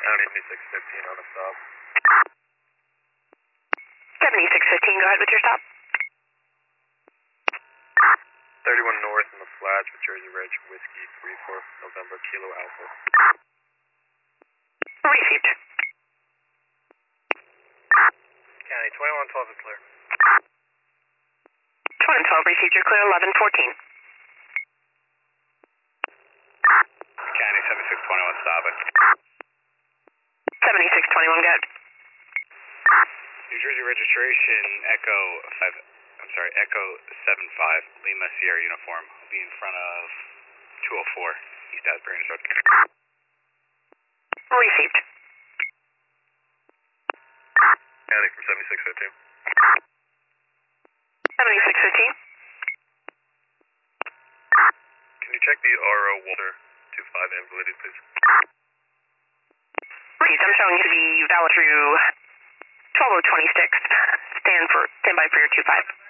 County 7615 on a stop. 7615, go ahead with your stop. 31 North in the Flats with Jersey Ridge, Whiskey 34 November Kilo Alpha. Received. County 2112 is clear. 2112, received, you're clear, 1114. County 7621 stopping. 7621, go ahead. New Jersey registration Echo 75 Lima Sierra uniform. Will be in front of 204 East Asbury Intersection. Received. County from 7615. 7615. Can you check the RO Walter 25 and validity, please? Received, I'm showing you to be valid through 12026. Stand by for your 25.